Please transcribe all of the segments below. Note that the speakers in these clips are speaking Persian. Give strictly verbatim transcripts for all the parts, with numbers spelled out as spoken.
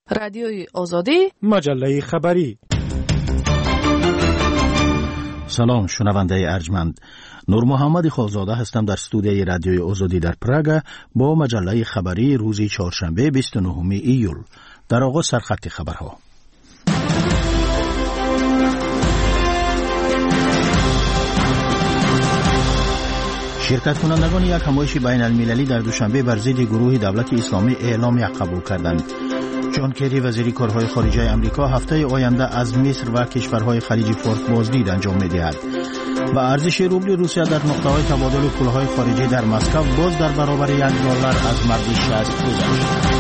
رادیوی آزادی، مجله خبری. سلام شنونده ارجمند، نور محمد خالزاده هستم در استودیوی رادیوی آزادی در پراگ با مجله خبری روز چهارشنبه بیست و نهم ایول. در آغاز سرخط خبرها. شرکت کنندگان یک همایش بین المللی در دوشنبه بر ضد گروه دولت اسلامی اعلامیه قبول کردند. جان کری وزیر کارهای خارجه آمریکا هفته آینده از مصر و کشورهای خلیج فارس بازدید انجام می‌دهد و ارزش روبل روسیه در نقطه‌های تبادل پول‌های خارجی در مسکو باز در برابر یک دلار از مرز شصت گذشت.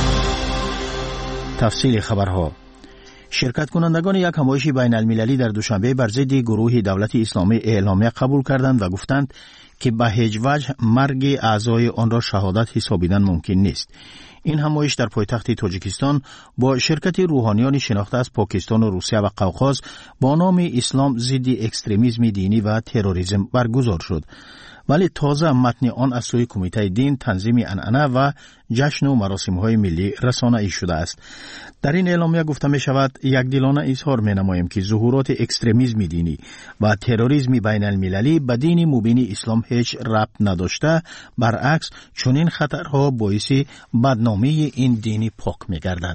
تفصیل خبرها. شرکت کنندگان یک همایش بین المللی در دوشنبه بر ضد گروه دولت اسلامی اعلامیه قبول کردند و گفتند که به هیچ وجه مرگ اعضای آن را شهادت حسابیدن ممکن نیست. این همایش در پایتخت تاجیکستان با شرکت روحانیان شناخته از پاکستان و روسیه و قوقاز با نام اسلام ضد اکستریمیسم دینی و تروریسم برگزار شد، ولی تازه متن آن از سوی کمیته دین، تنظیم عنعنه و جشن و مراسم‌های ملی رسانه‌ای شده است. در این اعلامیه گفته می شود یکدلانه اظهار می نماییم که ظهورات اکستریمیسم دینی و تروریسم بین المللی به دین مبین اسلام هیچ ربط نداشته، برعکس چنین خطرها باعث بدنامی این دینی پاک می گردد.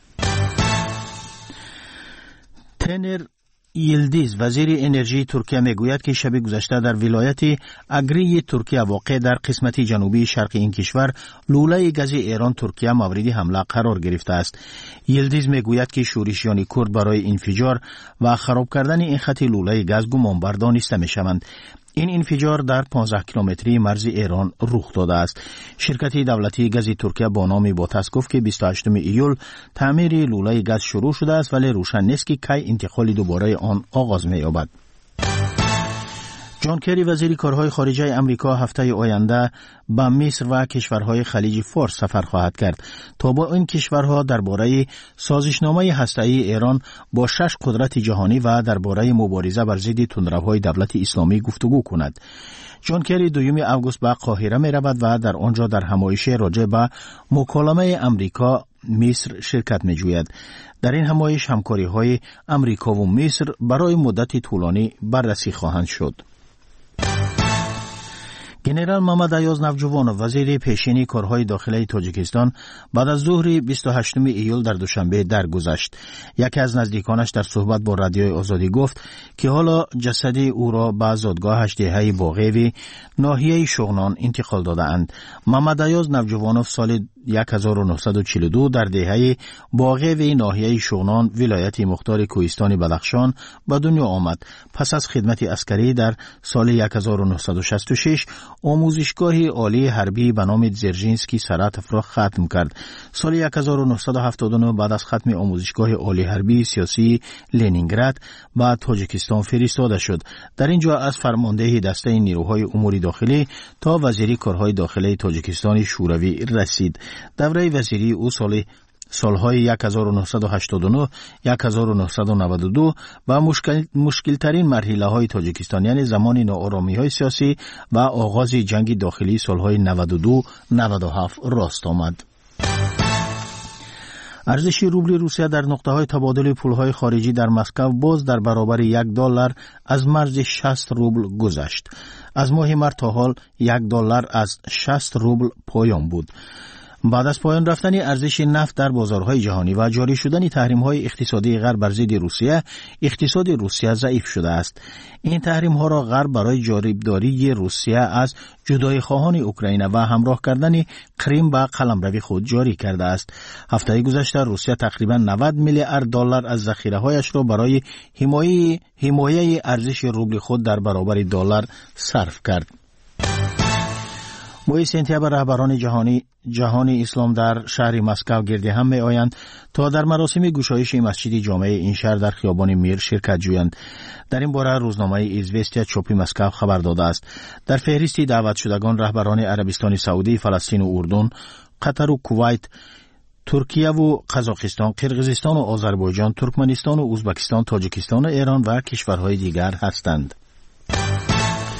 تنر یلدیز وزیر انرژی ترکیه میگوید که شب گذشته در ولایت اگری ترکیه واقع در قسمت جنوبی شرق این کشور لوله گاز ایران ترکیه مورد حمله قرار گرفته است. یلدیز میگوید که شورشیان کرد برای انفجار و خراب کردن این خط لوله گاز گمانبر دانسته میشوند. این انفجار در پانزده کیلومتری مرز ایران رخ داده است. شرکت دولتی گاز ترکیه با نام باتاس گفت که بیست و هشتم ایول تعمیر لوله گاز شروع شده است، ولی روشن نیست که کی انتقال دوباره آن آغاز می‌یابد. جان کری وزیر کارهای خارجه آمریکا هفته آینده به مصر و کشورهای خلیج فارس سفر خواهد کرد تا با این کشورها درباره سازشنامه هسته‌ای ایران با شش قدرت جهانی و درباره مبارزه بر ضد تندروهای دولت اسلامی گفتگو کند. جان کری دوم اوگوست به قاهره می رود و در آنجا در همایش راجع به مکالمه آمریکا مصر شرکت می جوید. در این همایش همکاری های آمریکا و مصر برای مدت طولانی بررسی خواهند شد. گنرال محمد ایاز نوجوان وزیر پیشینی کارهای داخلی تاجیکستان بعد از ظهر بیست و هشتم ایول در دوشنبه درگذشت. یکی از نزدیکانش در صحبت با رادیوی آزادی گفت که حالا جسد او را به زادگاهش دهه باقی ناحیه شغنان انتقال داده‌اند. محمد ایاز نوجوانوف سال هزار و نهصد و چهل و دو در دهه باقی ناحیه شغنان ولایت مختار کوهستان بدخشان به دنیا آمد. پس از خدمت عسکری در سال هزار و نهصد و شصت و شش آموزشگاه عالی حربی به نام زرژینسکی سراتف را ختم کرد. سال هزار و نهصد و هفتاد و نه بعد از ختم آموزشگاه عالی حربی سیاسی لنینگراد به تاجیکستان فرستاده شد. در اینجا از فرمانده دسته نیروهای امور داخلی تا وزیری کارهای داخلی تاجیکستان شوروی رسید. دوره وزیری او سال سالهای هزار و نهصد و هشتاد و نه هزار و نهصد و نود و دو و مشکل مشکل ترین مرحله های تاجیکستان یعنی زمان ناآرامی های سیاسی و آغاز جنگ داخلی سالهای نود و دو نود و هفت راست آمد. ارزش روبل روسیه در نقطه های تبادل پول های خارجی در مسکو باز در برابر یک دلار از مرز شصت روبل گذشت. از ماه مارس تا حال یک دلار از شصت روبل پایان بود. بعد از پایان رفتن ارزش نفت در بازارهای جهانی و جاری شدن تحریم‌های اقتصادی غرب بر ضد روسیه، اقتصاد روسیه ضعیف شده است. این تحریم‌ها را غرب برای جانبداری روسیه از جدای خواهان اوکراین و همراه کردن کریم به قلمرو خود جاری کرده است. هفته گذشته روسیه تقریباً نود میلیارد دلار از ذخیره‌هایش را برای حمایه حمایه ارزش روبل خود در برابر دلار صرف کرد. موی سنتیاب رهبران جهانی جهان اسلام در شهر مسکو گرد هم می آیند تا در مراسم گشایش مسجد جامع این شهر در خیابان میر شرکت جویند. در این باره روزنامه ایزوستیا چاپی مسکو خبر داده است. در فهرست دعوت شدگان رهبران عربستان سعودی، فلسطین و اردن، قطر و کویت، ترکیه و قزاقستان، قرقیزستان و آذربایجان، ترکمنستان و ازبکستان، تاجیکستان و ایران و کشورهای دیگر هستند.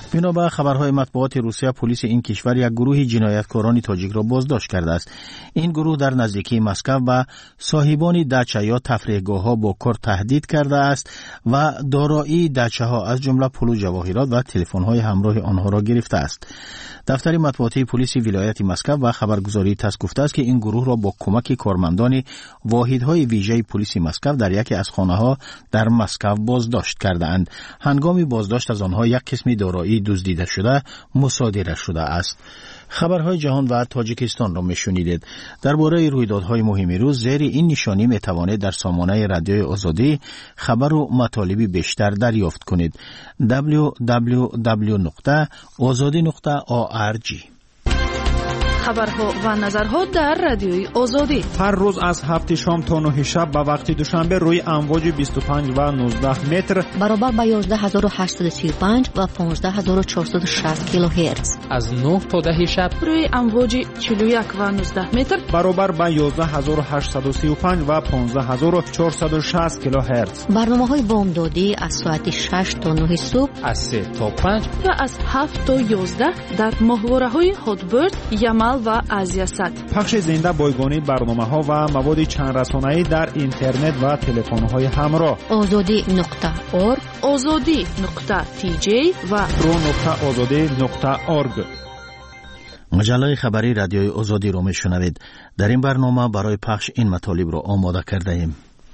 بنابر خبرهای مطبوعات روسیه، پلیس این کشور یک گروه جنایتکاران تاجیک را بازداشت کرده است. این گروه در نزدیکی مسکو به صاحبان دچه یا تفریحگاه‌ها با کار تهدید کرده است و دارایی دچه‌ها از جمله پول و جواهرات و تلفن‌های همراه آنها را گرفته است. دفتر مطبوعاتی پلیس ولایت مسکو و خبرگزاری تاس گفته است که این گروه را با کمک کارمندان واحدهای ویژه پلیس مسکو در یکی از خانه‌ها در مسکو بازداشت کرده‌اند. هنگام بازداشت از آنها یک قسم دارایی دزدیده شده مصادره شده است. خبرهای جهان و تاجیکستان را میشنیدید. درباره رویدادهای مهم روز زیر این نشانی میتوانید در سامانه رادیوی آزادی خبر و مطالبی بیشتر دریافت کنید. دبلیو دبلیو دبلیو نقطه آزادی نقطه او آر جی. خبرها و نظرها در رادیوی آزادی هر روز از هفت شام تا نه شب به وقت دوشنبه روی امواج بیست و پنج و نوزده متر برابر با یازده هزار و هشتصد و سی و پنج و پانزده هزار و چهارصد و شصت کیلوهرتز از نه تا ده شب روی امواج چهل و یک و نوزده متر برابر با یازده هزار و هشتصد و سی و پنج و پانزده هزار و چهارصد و شصت کیلوهرتز. برنامه‌های بامدادی از ساعت شش تا نه صبح، از سه تا پنج و از هفت تا یازده در ماهواره‌های هاتبرد، یمل و آسیا صد. پخش زنده بایگانی برنامه‌ها و مواد چند رسانه‌ای در اینترنت و تلفن‌های همراه. آزادی نقطه اورگ، آزادی نقطه تی جی و رو نقطه آزادی نقطه اورگ. مجله خبری رادیوی آزادی را میشنوید. در این برنامه برای پخش این مطالب را آماده کرده ایم.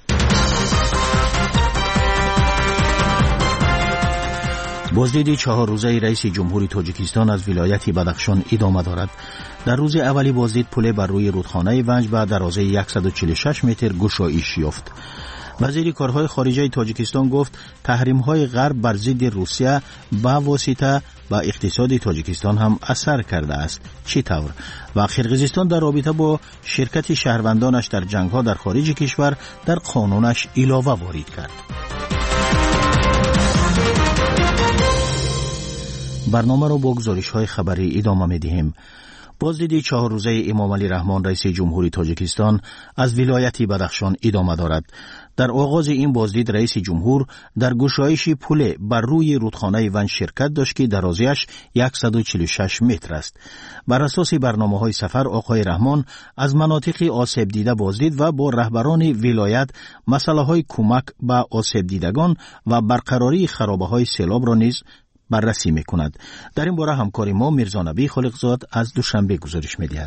بازدید چهار روزه رئیس جمهوری تاجیکستان از ولایت بدخشان ادامه دارد. در روز اولی بازدید پل بر روی رودخانه ونج به درازه صد و چهل و شش متر گشایش یافت. وزیر کارهای خارجه تاجیکستان گفت تحریم‌های غرب بر ضد روسیه به واسطه به اقتصاد تاجیکستان هم اثر کرده است. چطور؟ و قرقیزستان در رابطه با شرکت شهروندانش در جنگ‌ها در خارج کشور در قانونش علاوه وارد کرد. برنامه را با گزارش‌های خبری ادامه می‌دهیم. بازدید چهار روزه امام علی رحمان رئیس جمهوری تاجیکستان از ولایت بدخشان ادامه دارد. در آغاز این بازدید رئیس جمهور در گشایش پل بر روی رودخانه ونج شرکت داشت که درازیش صد و چهل و شش متر است. بر اساس برنامه‌های سفر آقای رحمان از مناطق آسیب دیده بازدید و با رهبران ولایت مسائل کمک به آسیب دیدگان و برقراری خرابه‌های سیلاب را نیز بررسی می‌کند. در این باره همکار ما میرزا نبی خالقزاد از دوشنبه گزارش می‌دهد.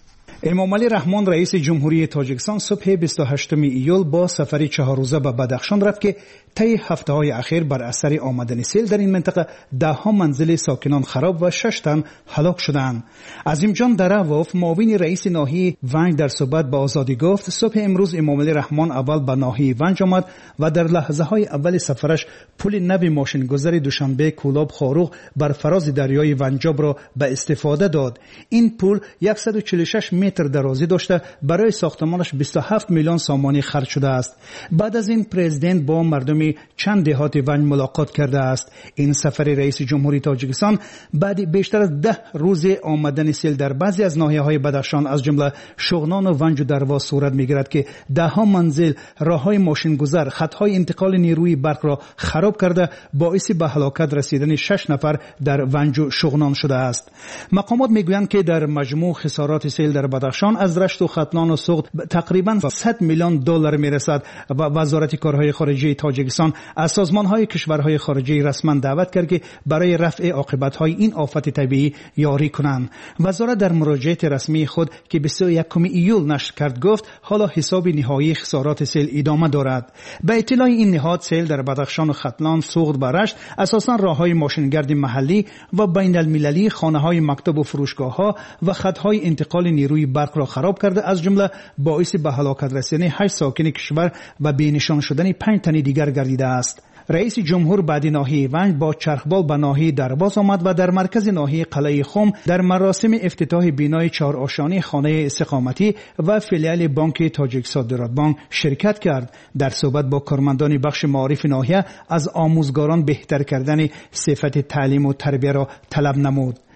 امام علی رحمان رئیس جمهوری تاجیکستان صبح بیست و هشتم ایول با سفری چهار روزه به بدخشان رفت که طی هفته‌های اخیر بر اثر آمدن سیل در این منطقه ده ها منزل ساکنان خراب و شش تن هلاک شدند. عظیم جان دراوف معاون رئیس ناحیه ونج در صحبت با آزادی گفت صبح امروز امام علی رحمان اول به ناحیه ونج آمد و در لحظه‌های اول سفرش پل نو ماشینگذار دوشنبه کولاب خاروق بر فراز دریای ونجاب را به استفاده داد. این پل صد و چهل و شش متر درازی داشته برای ساختمانش بیست و هفت میلیون سامانی خرج شده است. بعد از این پرزیدنت با مردم چند دهات ونج ملاقات کرده است. این سفر رئیس جمهوری تاجیکستان بعد بیشتر از ده روز آمدن سیل در بعضی از ناحیه‌های بدخشان از جمله شغنان و ونج و درواز صورت می‌گیرد که ده ها منزل، راه‌های ماشین‌گذار، خط‌های انتقال نیروی برق را خراب کرده باعث به هلاکت رسیدن شش نفر در ونج و شغنان شده است. مقامات می‌گویند که در مجموع خسارات سیل در بدخشان از رشت و ختلان و سوخت تقریباً صد میلیون دلار می‌رسد و وزارت کارهای خارجه تاجیکستان از سازمان‌های کشورهای خارجی رسما دعوت کرد که برای رفع عاقبت‌های این آفت طبیعی یاری کنند. وزارت در مراجعه رسمی خود که بیست و یکم ایول نشر کرد گفت حالا حساب نهایی خسارات سیل ادامه دارد. به اطلاع این نهاد سیل در بدخشان و ختلان، سوخت و رشت اساساً راه‌های ماشینگرد محلی و بین المللی، خانه‌های مکتب و فروشگاه‌ها و خط‌های انتقال نیروی برق را خراب کرده، از جمله باعث به هلاکت رسیدن هشت ساکن کشور و بی‌نشان شدن پنج تن دیگر گردیده است. رئیس جمهور بعد ناحیه ونج با چرخبال به ناحیه درواز آمد و در مرکز ناحیه قلعه خم در مراسم افتتاح بینای چهار آشانی خانه استقامتی و فیلیال بانک تاجیک صادرات بانک شرکت کرد. در صحبت با کارمندان بخش معارف ناحیه از آموزگاران بهتر کردن صفت تعلیم و تربیت را طلب نمود.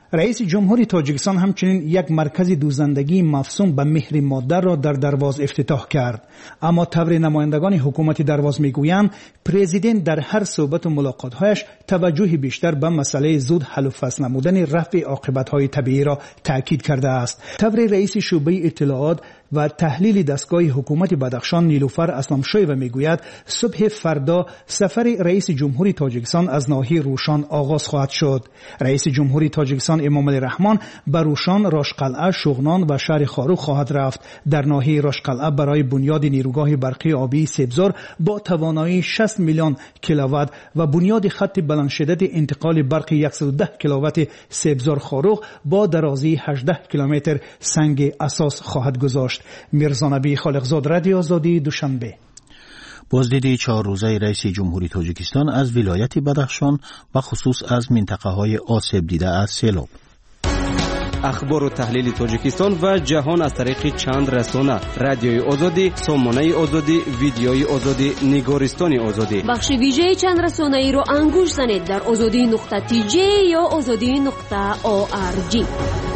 رئیس جمهوری تاجیکستان همچنین یک مرکز دوزندگی مفصوم به مهر مادر را در درواز افتتاح کرد. اما طور نمایندگان حکومت درواز میگویند پرزیدنت در هر صحبت و ملاقات‌هایش توجه بیشتر به مسئله زود حل و فصل نمودن رفع عاقبت‌های طبیعی را تاکید کرده است. طور رئیس شعبه اطلاعات و تحلیل دستگاه حکومت بدخشان نیلوفر اسلامشویو میگوید صبح فردا سفر رئیس جمهوری تاجیکستان از ناحیه روشان آغاز خواهد شد. رئیس جمهوری تاجیکستان امام علی رحمان به روشان، راشقلعه، شغنان و شهر خاروخ خواهد رفت. در ناحیه راشقلعه برای بنیاد نیروگاه برقی آبی سبزار با توانایی شصت میلیون کیلووات و بنیاد خط بلندشدت انتقال برق صد و ده کیلووات سبزار خاروخ با درازی هجده کیلومتر سنگ اساس خواهد گذاشت. میرزا نبی خالقزاد، رادیو آزادی، دوشنبه. بازدید چهار روزه رئیس جمهوری تاجیکستان از ولایت بدخشان و خصوص از منطقه های آسیب دیده از سیلاب. اخبار و تحلیل تاجیکستان و جهان از طریق چند رسانه: رادیوی آزادی، سامانه آزادی، ویدیوی آزادی، نگارستان آزادی. بخش ویژه چند رسانه ای رو انگوش زنید در آزادی نقطه تی جی یا آزادی نقطه او آر جی.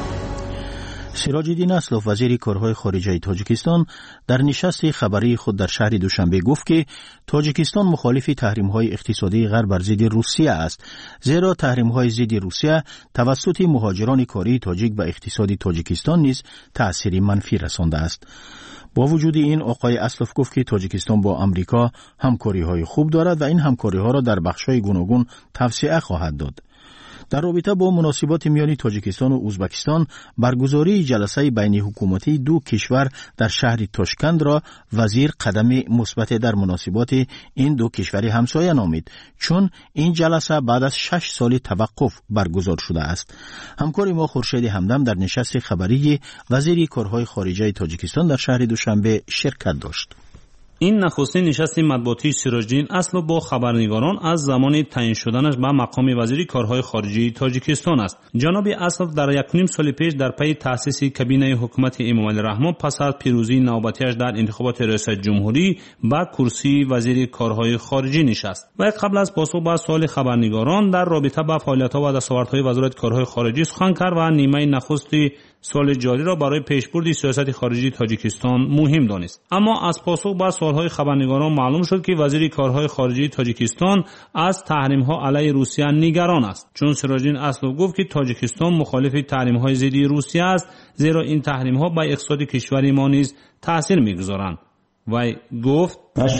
سراج الدین اسلوف، وزیر کارهای خارجه تاجیکستان، در نشست خبری خود در شهر دوشنبه گفت که تاجیکستان مخالف تحریم‌های اقتصادی غرب بر ضد روسیه است، زیرا تحریم‌های ضد روسیه توسط مهاجران کاری تاجیک به اقتصاد تاجیکستان نیز تأثیری منفی رسانده است. با وجود این، آقای اسلوف گفت که تاجیکستان با امریکا همکاری‌های خوب دارد و این همکاری‌ها را در بخش‌های گوناگون توسعه خواهد داد. در رابطه با مناسبات میان تاجیکستان و ازبکستان، برگزاری جلسه بین حکومتی دو کشور در شهر تاشکند را وزیر قدم مثبت در مناسبات این دو کشور همسایه نامید، چون این جلسه بعد از شش سال توقف برگزار شده است. همکار ما خورشید همدم در نشست خبری وزیر کارهای خارجه تاجیکستان در شهر دوشنبه شرکت داشت. این نخستین نشست مطبوعاتی سراج الدین اسلوف با خبرنگاران از زمان تعیین شدنش به مقام وزیر کارهای خارجه تاجیکستان است. جناب اسلوف در یک نیم سال پیش در پی تأسیس کابینه حکومت امام علی رحمان پس از پیروزی نوبتیش در انتخابات ریاست جمهوری به کرسی وزیر کارهای خارجه نشست و قبل از پاسخ به سوال خبرنگاران در رابطه با فعالیت‌ها و دستاوردهای وزارت کارهای خارجه سخن کرد و نیمه نخست سال جاری را برای پیشبرد سیاست خارجی تاجیکستان مهم دانست. اما از پاسخ به سوالهای خبرنگاران معلوم شد که وزیر کارهای خارجی تاجیکستان از تحریم‌ها علیه روسیه نگران است، چون سراج الدین اسلوف گفت که تاجیکستان مخالف تحریم‌های ضد روسیه است، زیرا این تحریم‌ها به اقتصاد کشور ما نیز تاثیر می‌گذارند. و گفت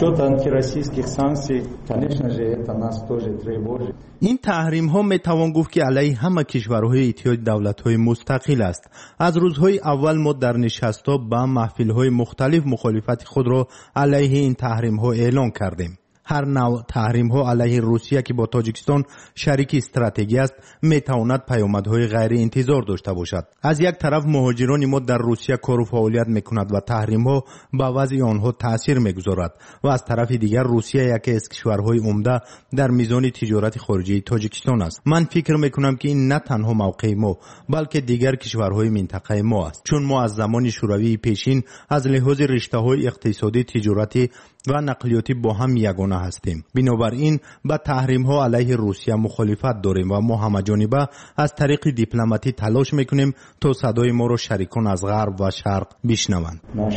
این تحریم ها می توان گفت که علیه همه کشورهای اتحاد دولت‌های مستقل است. از روزهای اول ما در نشست‌ها با محفل‌های مختلف مخالفت خود را علیه این تحریم ها اعلان کردیم. هر نوع تحریم ها علیه روسیه که با تاجیکستان شریک استراتژی است می تواند پیامدهای غیر انتظار داشته باشد. از یک طرف مهاجران ما در روسیه کار و فعالیت می کند و تحریم ها به وضع آنها تاثیر می گذارد و از طرف دیگر روسیه یکی از کشورهای عمده در میزان تجارت خارجی تاجیکستان است. من فکر می کنم که این نه تنها موقع ما بلکه دیگر کشورهای منطقه ما است، چون ما از زمان شوروی پیشین از لحاظ رشته‌های اقتصادی، تجارتی و نقلیاتی با هم یگانه هستیم. بنابراین با تحریم ها علیه روسیه مخالفت داریم و ما همه جانبه از طریق دیپلماتی تلاش میکنیم تا صدای ما را شریکان از غرب و شرق بشنوند.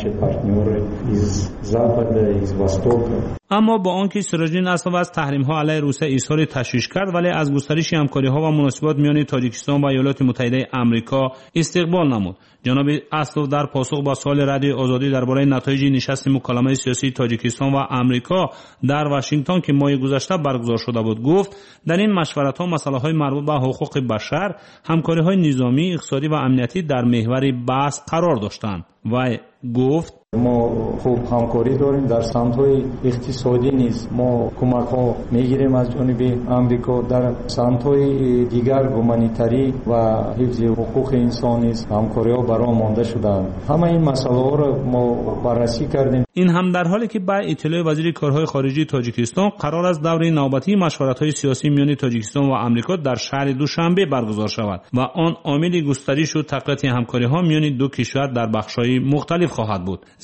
اما با آنکه سراج الدین اسلوف از تحریم ها علیه روسیه اظهار تشویش کرد، ولی از گسترش همکاری ها و مناسبات میان تاجیکستان و ایالات متحده آمریکا استقبال نمود. جناب اسلوف در پاسخ با سوال رادیو آزادی درباره نتایج نشست مکالمه سیاسی تاجیکستان و آمریکا در واشنگتن که ماه گذشته برگزار شده بود گفت در این مشورت ها مسائل های مربوط به حقوق بشر، همکاری های نظامی، اقتصادی و امنیتی در محور بحث قرار داشتند و گفت ما خوب همکاری داریم در سمت‌های اقتصادی نیز ما کمک‌ها می‌گیریم از جانب آمریکا، در سمت‌های دیگر گومانیتاری و حفظ حقوق انسان نیز همکاری‌ها برام مانده شدند. همه این مسائل را ما بررسی کردیم. این هم در حالی که با اطلاع وزیر کارهای خارجه تاجیکستان قرار است دوره نوبتی مشورت‌های سیاسی میان تاجیکستان و آمریکا در شهر دوشنبه برگزار شود و آن عامل گسترش و تقویت همکاری‌ها میان دو کشور در بخش‌های مختلف خواهد بود.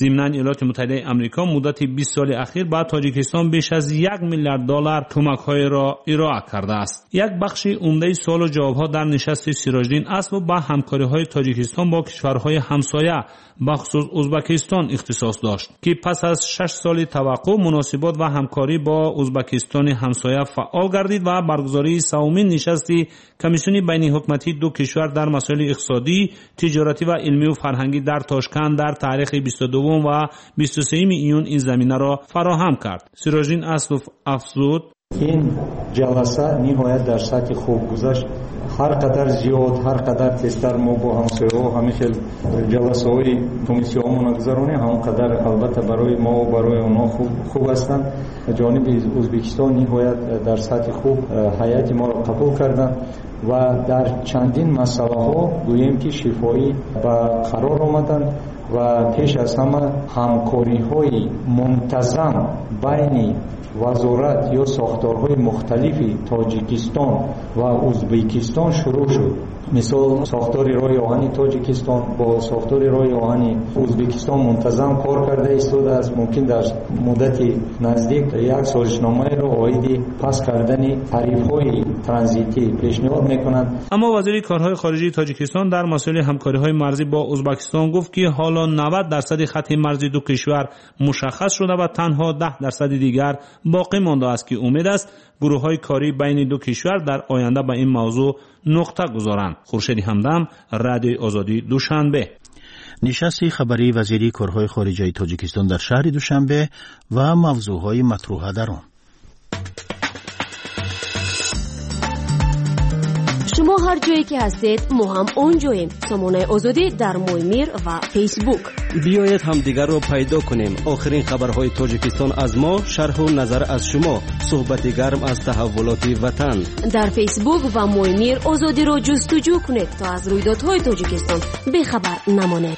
ضمناً ایالات متحده آمریکا مدت بیست سال اخیر به تاجیکستان بیش از یک میلیارد دلار کمک‌های را ارائه کرده است. یک بخش عمده سوال و جواب‌ها در نشست سیراجدین اصل به همکاری‌های تاجیکستان با کشورهای همسایه بخصوص ازبکستان اختصاص داشت که پس از شش سال توقف مناسبات و همکاری با ازبکستان همسایه فعال گردید و برگزاری سومین نشست کمیسیون بین حکومتی دو کشور در مسائل اقتصادی، تجارتی و علمی و فرهنگی در تاشکند در تاریخ بیست و دو و بیست و سه ایون این زمینه را فراهم کرد. سیراجدین اصلوف افزود: این جلسه نهایت در سطح خوب گذشت. هر قدر زیاد، هر قدر تیزتر ما با همسایه‌ها همیشه جلسه های کمیسیون گذرونیم، هم قدر البته برای ما و برای اونها خوب خوب هستند. جانب ازبکستان نهایت در سطح خوب هیئت ما را قبول کردند و در چندین مسئله ها گوییم که شفاهی به قرار آمدند و پیش از همه همکاری های منتظم بین وزارت یا ساختارهای مختلفی تاجیکستان و ازبکستان شروع شد. مثال ساختار راه آهن تاجیکستان با ساختار راه آهن ازبکستان منتظم کار کرده ایستاده است. ممکن در مدت نزدیک یک سازشنامه را عاید پس کردن تعریف‌های ترانزیتی پیشنهاد میکنند. اما وزیر کارهای خارجه تاجیکستان در مسائل همکاری‌های مرزی با ازبکستان گفت که حالا نود درصد خط مرزی دو کشور مشخص شده و تنها ده درصد دیگر باقی مانده است که امید است گروه‌های کاری بین دو کشور در آینده به این موضوع نقطه گذارند. خورشید همدم، رادیوی آزادی، دوشنبه. نشست خبری وزیری کارهای خارجه تاجیکستان در شهر دوشنبه و موضوعهای مطروحه در آن. شما هر جایی که هستید ما هم اونجاییم. سامانه آزادی در مویمیر و فیسبوک. بیایید همدیگر رو پیدا کنیم. آخرین خبرهای تاجیکستان از ما، شرح و نظر از شما، صحبت گرم از تحولات وطن. در فیسبوک و مویمیر آزادی رو جستجو کنید تا از رویدادهای تاجیکستان بیخبر نمانید.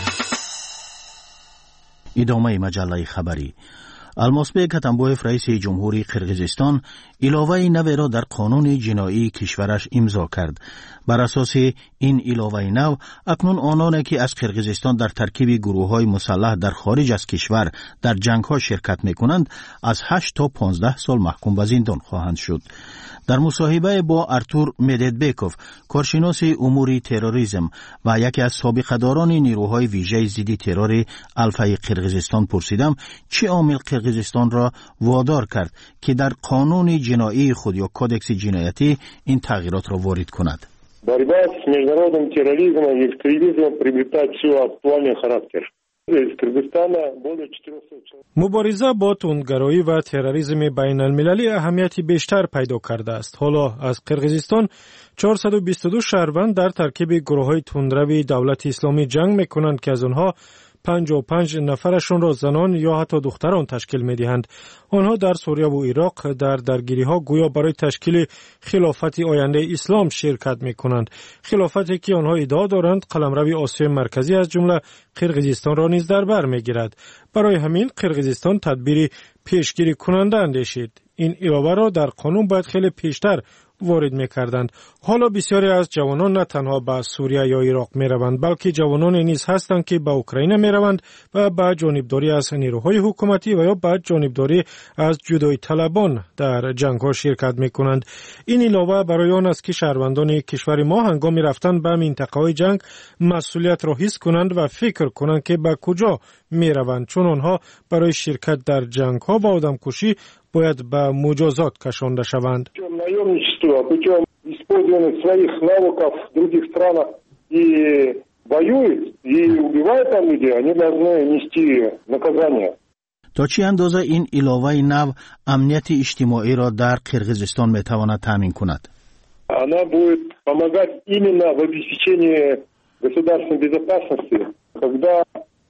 ادامه مجله خبری. الماسبک اتنبویف رئیس جمهوری قرقیزستان علاوه نو را در قانون جنایی کشورش امضا کرد. بر اساس این علاوه نو اکنون آنانی که از قرقیزستان در ترکیب گروه‌های مسلح در خارج از کشور در جنگ‌ها شرکت می‌کنند از هشت تا پانزده سال محکوم به زندان خواهند شد. در مصاحبه با ارتور مددبکوف، کارشناس امور تروریسم و یکی از سابقه‌داران نیروهای ویژه ضد ترور الفای قرقیزستان پرسیدم چه عامل قرقیزستان را وادار کرد که در قانون جنایی خود یا کودکس جنایتی این تغییرات را وارد کند. Борьба с международным терроризмом и экстремизмом приобретает все актуальный характер. مبارزه با تندگرایی و تروریسم بین المللی اهمیتی بیشتر پیدا کرده است. حالا از قرقیزستان چهارصد و بیست و دو شهروند در ترکیب گروه‌های تندروی دولت اسلامی جنگ می‌کنند که از آنها پنجاه و پنج نفرشون را زنان یا حتی دختران تشکیل می‌دهند. آنها در سوریه و عراق در درگیری‌ها گویا برای تشکیل خلافت آینده اسلام شرکت می‌کنند. خلافتی که آنها ادعا دارند قلمرو آسیای مرکزی از جمله قرقیزستان را نیز در بر می‌گیرد. برای همین قرقیزستان تدبیر پیشگیری کننده اندیشید. این علاوه را در قانون باید خیلی پیشتر وارد می‌کردند. حالا بسیاری از جوانان نه تنها به سوریه یا عراق می‌روند بلکه جوانان نیز هستند که به اوکراین می‌روند و به جانبداری از نیروهای حکومتی و یا به جانبداری از جدایی طلبان در جنگ‌ها شرکت می‌کنند. این علاوه برای آن است که شهروندان کشور ما هنگام رفتن به منطقه‌های جنگ مسئولیت را حس کنند و فکر کنند که به کجا می‌روند، چون آنها برای شرکت در جنگ‌ها و آدمکشی باید به مجازات کشانده شوند. Путем использования своих навыков в других странах и воюют, и убивают там людей, они должны нести наказание. تا چه اندازه این علاوه نو امنیت اجتماعی را در قرقیزستان میتواند تامین کند؟ Она будет помогать именно в обеспечении государственной безопасности, когда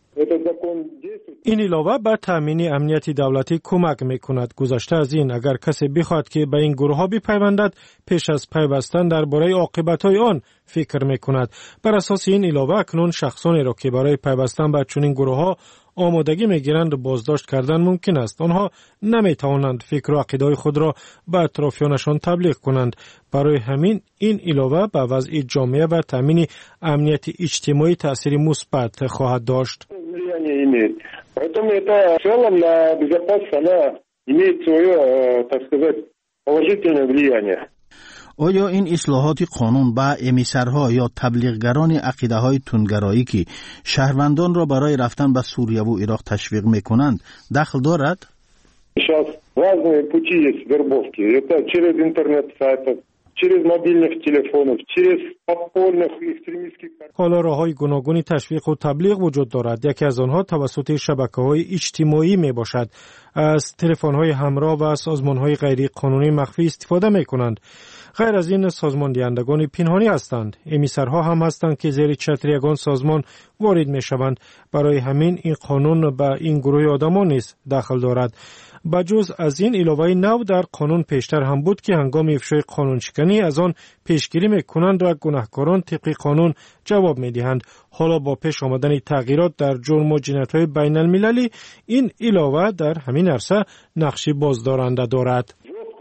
این علاوه به تامین امنیت دولتی کمک میکند. گذشته از این اگر کسی بخواد که به این گروه ها بپیوندد پیش از پیوستن درباره عاقبت‌های آن فکر میکند. بر اساس این علاوه اکنون شخصانی را که برای پیوستن به چنین گروه ها آمادگی میگیرند بازداشت کردن ممکن است. آنها نمیتوانند فکر و عقیده خود را به اطرافیانشان تبلیغ کنند. برای همین این علاوه به وضع جامعه و تامین امنیت اجتماعی تأثیر مثبت خواهد داشت. имеет. Поэтому это в целом на безопасность она имеет свое, так сказать, положительное влияние. آیا این اصلاحات قانون با امیسرها یا تبلیغگران عقیده‌های تندگرایی که شهروندان را برای رفتن به سوریه و عراق تشویق می‌کنند دخل دارد؟ Сейчас разные пути есть вербовки. Это через интернет-сайты, через мобильных телефонов, через подпольных экстремистских. حالا راه‌های گوناگونی تشویق و تبلیغ وجود دارد. یکی از آنها توسط شبکه‌های اجتماعی میباشد. از تلفن‌های همراه و سازمان‌های غیر قانونی مخفی استفاده می‌کنند. غیر از این سازمان دهندگان پنهانی هستند. امیسرها هم هستند که زیر چتر یگان سازمان وارد می‌شوند. برای همین این قانون به این گروه آدمان نیز دخل دارد. بجز از این علاوه نو در قانون پیشتر هم بود که هنگام افشای قانون شکنی از آن پیشگیری می‌کنند و گناهکاران طبق قانون جواب می‌دهند. حالا با پیش آمدن تغییرات در جرم و جنایت‌های بین المللی این علاوه در همین عرصه نقشی بازدارنده دارد.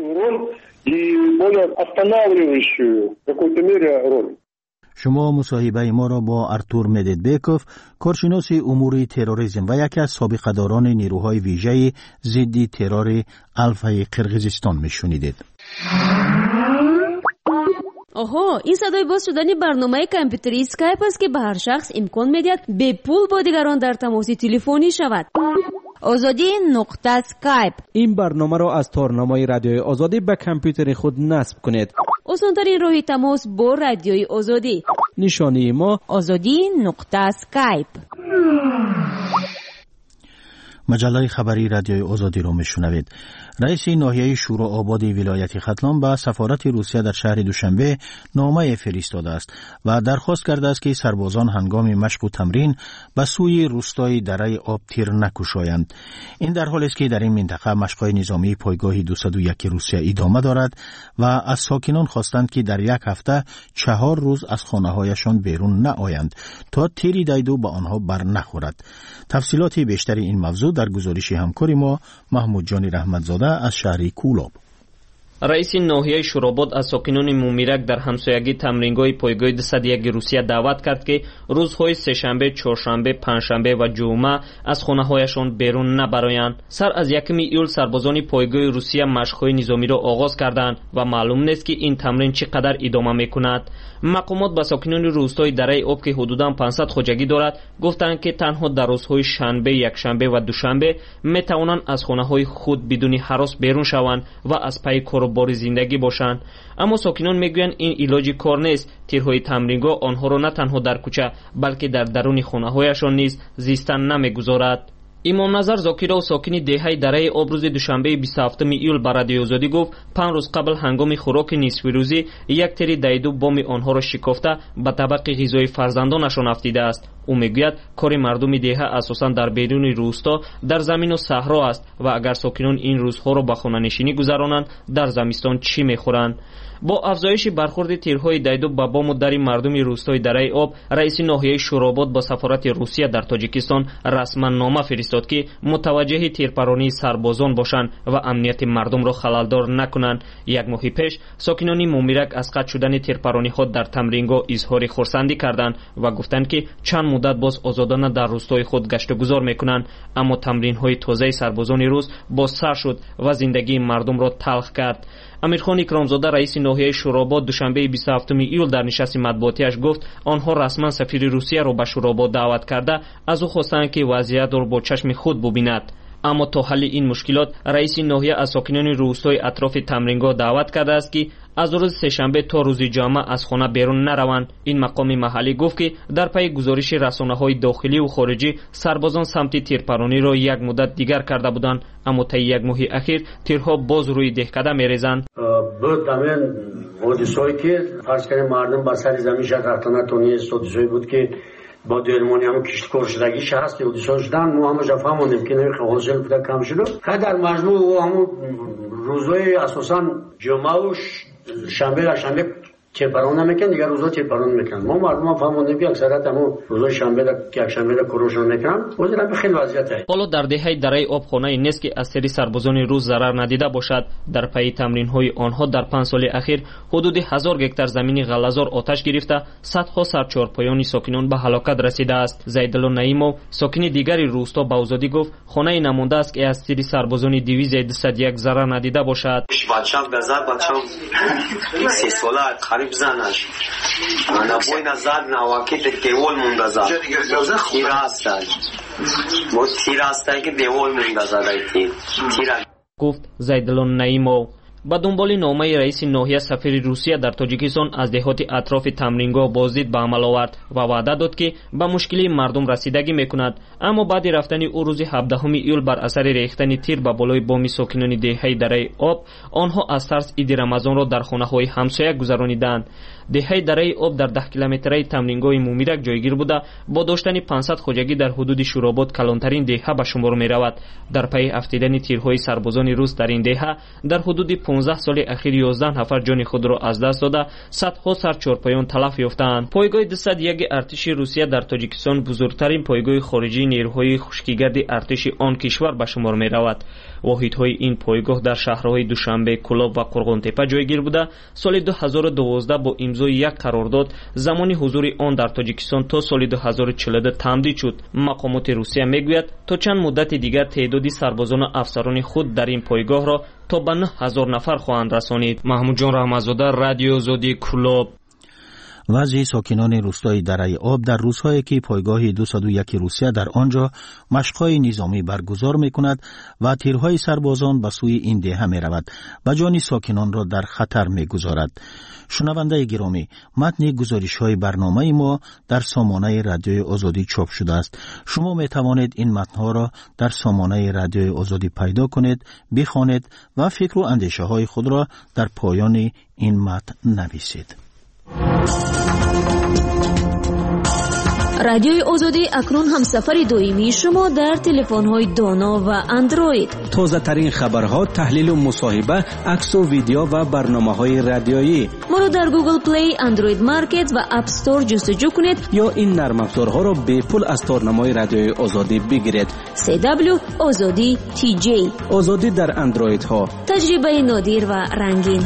شما مصاحبه ما را با ارتور مددبیکوف، کارشناس امور تروریسم و یکی از سابقه‌داران نیروهای ویژه ضد ترور الفای قرقیزستان میشنیدید. آها، این صدای باز شدن برنامه کامپیوتری اسکایپ است که به هر شخص امکان می‌دهد به پول با دیگران در تماس تلفنی شود. آزادی نقطه اسکایپ. این برنامه را از تارنمای رادیوی آزادی به کامپیوتر خود نصب کنید. آسان‌ترین راه تماس با رادیوی آزادی. نشانی ما آزادی نقطه اسکایپ. مجله خبری رادیوی آزادی را میشنوید. رئیس ناحیه شورا آباد ولایت ختلان به سفارت روسیه در شهر دوشنبه نامه فرستاده است و درخواست کرده است که سربازان هنگام مشق و تمرین به سوی روستای دره آب تیر نکشایند. این در حالی است که در این منطقه مشق‌های نظامی پایگاه دویست و یک روسیه ادامه دارد و از ساکنان خواستند که در یک هفته چهار روز از خانه‌هایشان بیرون نآیند تا تیری دیدو به آنها بر نخورد. تفصیلات بیشتر این موضوع در گزارش همکار ما محمود جان رحمتزاده از شهر کولاب. رئیس ناحیه شوراباد از ساکنان مومیرک در همسایگی تمرینگاه پایگاه دویست و یک روسیه دعوت کرد که روزهای سه‌شنبه، چهارشنبه، پنجشنبه و جمعه از خانه‌هایشان بیرون نبرایند. سر از یکم ایول سربازان پایگاه روسیه مشق‌های نظامی را آغاز کردند و معلوم نیست که این تمرین چقدر ادامه می‌کند. مقامات با ساکنان روستای دره آب که حدوداً پانصد خواجگی دارد گفتند که تنها در روزهای شنبه، یکشنبه و دوشنبه می‌توانند از خانه‌های خود بدون هراس بیرون شوند و از پای کاروبار زندگی باشند. اما ساکنان میگویند این علاج کار نیست. تیرهای تمرینگاه آنها را نه تنها در کوچه بلکه در درون خانه‌هایشان نیز زیستن نمیگذارد. امام نظر زاکیرو ساکن دهه دره آب روز دوشنبه بیست و هفتم ایول به رادیوی آزادی گفت پنج روز قبل هنگام خوراک نصف روزی یک تیر دیدو بام آنها را شکافته به طبق غذای فرزندانشان افتیده است. او میگوید کار مردم دهه اساساً در بیرون روستا در زمین و صحرا است و اگر ساکنان این روزها را به خانه نشینی گذرانند در زمستان چی میخورند؟ با افزایش برخورد تیرهای دیدو به بام و در مردم روستای دره آب، رئیس ناحیه شوراباد با سفارت روسیه در تاجیکستان رسما نامه فرستاد که متوجه تیرپرانی سربازان باشند و امنیت مردم را خللدار نکنند. یک ماه پیش ساکنان مومیرک از قطع شدن تیرپرانی خود در تمرینگاه اظهار خرسندی کردند و گفتند که چند مدت باز آزادانه در روستای خود گشت و گذار میکنند، اما تمرین‌های تازه سربازان روس باز سر شد و زندگی مردم را تلخ کرد. امیرخان اکرامزاده رئیس ناحیه شوراباد دوشنبه بیست و هفتم ایول در نشست مطبوعاتیش گفت آنها رسما سفیر روسیه را به شوراباد دعوت کرده از او خواستند که وضعیت را با چشم خود ببیند. اما تا حل این مشکلات رئیس ناحیه از ساکنان روستای اطراف تمرینگاه دعوت کرده است که از روز سه‌شنبه تا روز جمعه از خانه بیرون نروند. این مقام محلی گفت که در پی گزارش رسانه‌های داخلی و خارجی سربازان سمت تیرپرانی را یک مدت دیگر کرده بودند، اما تا یک ماه اخیر تیرها باز روی دهکده می‌ریزند. بود همین حادثه‌ای که فرض کنیم مردم بر سر زمین شهر رفتن تونیست حادثه‌ای بود که با درمانی هم کشتکار شدگیش هست که حادثه شدن ما همه جا فهموندیم که نرخ حاصل بوده کم شده. که در مجموع و همون روزهای اساساً جمعه و شنبه و شنبه چپران نمیکنن، دیگر روزا چپران میکنن. ما مردم فهمیدیم که اکثریت همون روزا شنبه که یکشنبه کروشون میکنن. وزیر خیلی وضعیت است. حالا در دهه دره آبخانه نیست که از سری سربازان روس ضرر ندیده باشد. در پی تمرین‌های آنها در پنج سال اخیر حدود هزار هکتار زمین غلازار آتش گرفته، صدها سرچارپایان ساکنان به هلاکت رسیده است. زیدالله نعیمov ساکن دیگری روستا به آزادی گفت خانه نمونده است که از سری سربازان دیویز دویست و یک ضرر ندیده باشد. بچه‌م بزد، بچه‌م سه ساله قریب زنش. انا بوینا زد نواکت دیوال مونده زد. تیر هستن. ما تیر هستن که دیوال مونده زد تیر. تیر گفت زیدالله نعیمov. با دنبال نامه رئیس ناحیه سفیر روسیه در تاجیکستان از دهات اطراف تمرینگاه بازدید به عمل آورد و وعده داد که به مشکلی مردم رسیدگی میکند. اما بعد رفتن او روز هفدهم ایول بر اثر ریختن تیر به بالای بام ساکنان دهه دره آب، آنها از ترس عید رمضان را در خانه‌های همسایه گذراندند. دهه دره آب در ده کیلومتری تمرینگاه مومیرک جایگیر بوده، با داشتن پانصد خوجگی در حدود شوراباد کلانترین دهه به شمار میرود. در پی افتیدن تیرهای سربازان روس در این دهه در حدود پانزده سال اخیر یازده نفر جان خود را از دست داده، صدها سرچارپایان تلف یافتند. پایگاه دویست و یک ارتش روسیه در تاجیکستان بزرگترین پایگاه خارجی نیروهای خشکیگرد ارتش آن کشور به شمار میرود. واحدهای این پایگاه در شهرهای دوشنبه، کلاب و قرغن‌تپه جایگیر بوده. سال دو هزار و دوازده با امضای یک قرارداد زمان حضور آن در تاجیکستان تا سال دو هزار و چهل و دو تمدید شد. مقامات روسیه میگوید تا چند مدت دیگر تعداد سربازان و افسران خود در این پایگاه را تا به نه هزار نفر خواهند رسانید. محمود جان رحمت‌زاده، رادیو آزادی، کلاب. وضع ساکنان روستای دره آب در روزهایی که پایگاه دویست و یک روسیه در آنجا مشق‌های نظامی برگزار می‌کند و تیرهای سربازان به سوی این دهه می‌رود و جان ساکنان را در خطر می‌گذارد. شنونده گرامی، متن گزارش‌های برنامه ما در سامانه رادیوی آزادی چاپ شده است. شما می‌توانید این متن‌ها را در سامانه رادیوی آزادی پیدا کنید، بخوانید و فکر و اندیشه‌های خود را در پایان این متن نویسید. رادیوی آزادی اکنون هم سفر دائمی شما در تلفن‌های دانا و اندروید. تازه ترین خبرها، تحلیل و مصاحبه، عکس و ویدیو و برنامه‌های رادیویی. ما را در گوگل پلی، اندروید مارکت و اپ استور جستجو کنید یا این نرم افزارها را به پول از تارنمای رادیوی آزادی بگیرید. سی دبلیو آزادی تی جی. آزادی در اندروید ها. تجربه نادر و رنگین.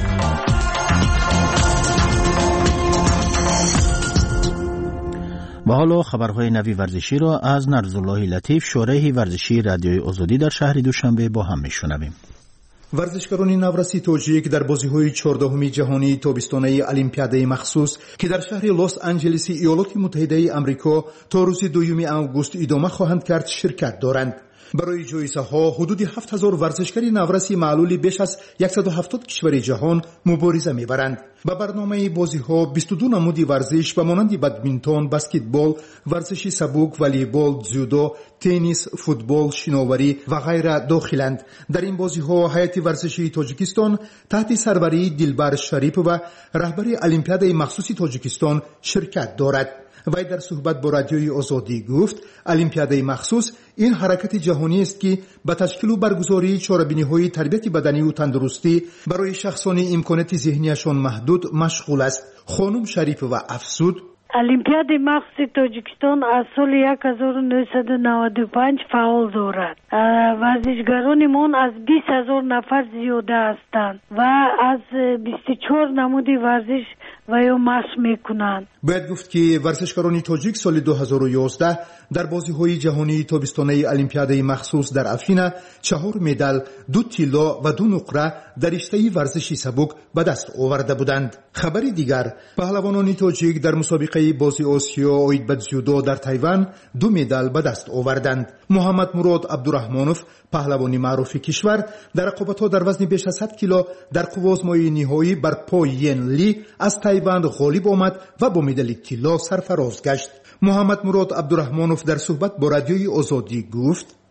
و حالا خبرهای نوی ورزشی را از نرزالله لطیف، شارح ورزشی رادیوی آزادی در شهر دوشنبه با هم میشنویم. ورزشکاران نورسی تاجیک در بازی‌های چهاردهمی جهانی تابستانه المپیادای مخصوص که در شهر لس آنجلس ایالات متحده آمریکا تا روز دوم آگوست ادامه خواهند کرد شرکت دارند. برای جایزه ها حدود هفت هزار ورزشکار نورسی معلول بیش از صد و هفتاد کشور جهان مبارزه می‌برند. با برنامه بازی ها بیست و دو نمود ورزش به مانند بدمینتون، بسکتبال، ورزش سبک، والیبال، جودو، تنیس، فوتبال، شناوری و غیره داخلند. در این بازی ها هیئت ورزشی تاجیکستان تحت سربری دلبر شریف و رهبر المپیادای مخصوص تاجیکستان شرکت دارد. وی در صحبت با رادیوی آزادی گفت المپیادای مخصوص این حرکت جهانی است که به تشکیل و برگزاری چاره‌بینی‌های تربیت بدنی و تندرستی برای شخصان امکانات ذهنیشان محدود مشغول است. خانم شریف و افسود المپیاد مخصوص تاجیکستان از سال هزار و نهصد و نود و پنج فعال دارد. ورزشکارانمان از بیست هزار نفر زیاده هستند و از بیست و چهار نمود ورزش و یا مشق میکنند. باید گفت که ورزشکاران تاجیک سال دو هزار و یازده در بازی‌های جهانی تابستانه المپیادای مخصوص در افینا چهار مدال، دو طلا و دو نقره در رشته ورزشی سبک به دست آورده بودند. خبری دیگر، پهلوانان تاجیک در مسابقه بازی آسیا آید به جودو در تایوان دو مدال به دست آوردند. محمد مراد عبدالرحمانوف، پهلوان معروف کشور، در رقابت‌ها در وزن بیش از صد کیلو در قوازمای نهایی بر پای ین لی از تایوان غالب آمد و با مدال طلا سرفراز گشت. محمد مراد عبدالرحمانوف در صحبت با رادیوی آزادی گفت: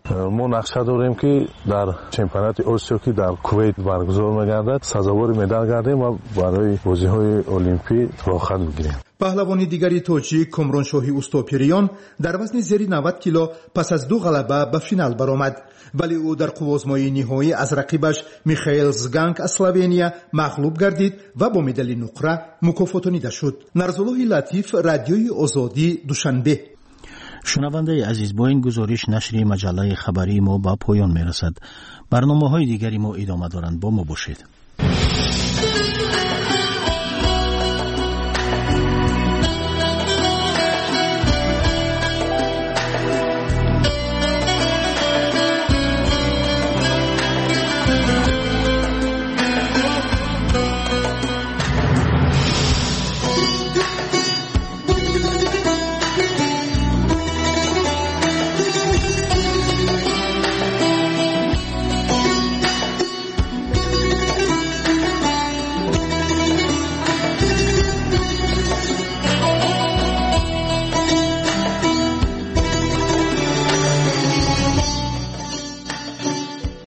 ما نقشه داریم که در چمپیونات آسیا که در کویت برگزار می‌گردد سزاوار مدال گردیم و برای بازی‌های المپی راحت می‌گیریم. پهلوانی دیگری توجی کمران شاهی اوستاپیریان در وزن زیر نود کیلو پس از دو غلبه به فینال برآمد، ولی او در قوازمایی نهایی از رقیبش میخائیل زگانک از اسلوونیا مغلوب گردید و با مدال نقره مکافاتانیده شد. نرزالله لطیف، رادیوی آزادی، دوشنبه. شنونده عزیز، با این گزارش نشر مجله خبری ما با پایان میرسد. برنامه‌های دیگری ما ادامه دارند، با ما باشید.